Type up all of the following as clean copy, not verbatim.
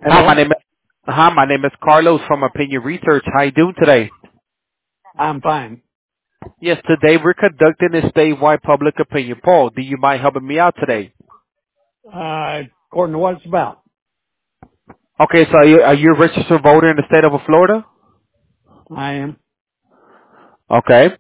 Hi, my Hello? name is Carlos from Opinion Research. How you doing today? I'm fine. Yes, today we're conducting a statewide public opinion poll. Do you mind helping me out today? According to what it's about, Okay, so are you a registered voter in the state of Florida? I am Okay.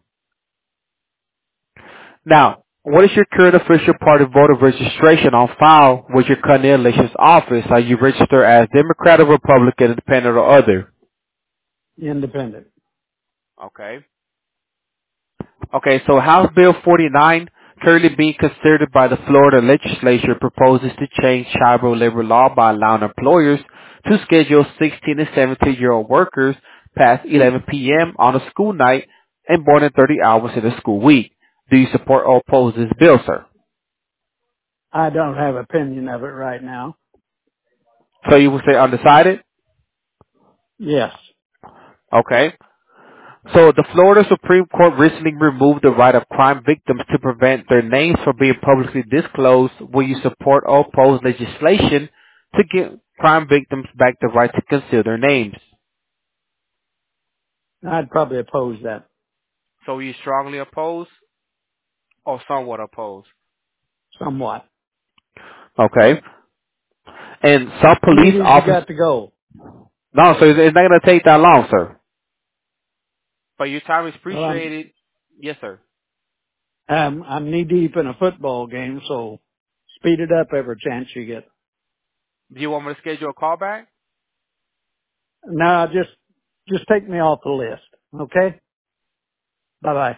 Now, what is your current official party voter registration on file with your county elections office? Are you registered as Democrat or Republican, independent or other? independent. Okay. Okay, so House Bill 49, currently being considered by the Florida legislature, proposes to change child labor law by allowing employers to schedule 16 and 17-year-old workers past 11 p.m. on a school night and more than 30 hours in a school week. Do you support or oppose this bill, sir? I don't have opinion of it right now. So you would say undecided? Yes. Okay. So the Florida Supreme Court recently removed the right of crime victims to prevent their names from being publicly disclosed. Will you support or oppose legislation to give crime victims back the right to conceal their names? I'd probably oppose that So you strongly oppose or somewhat oppose? somewhat. Okay. And some How many police of these you officers, got to go? no, so it's not going to take that long, sir. But your time is Well, appreciated. Yes, sir. I'm knee deep in a football game, so speed it up every chance you get. Do you want me to schedule a call back? No, just take me off the list. Okay? Bye bye.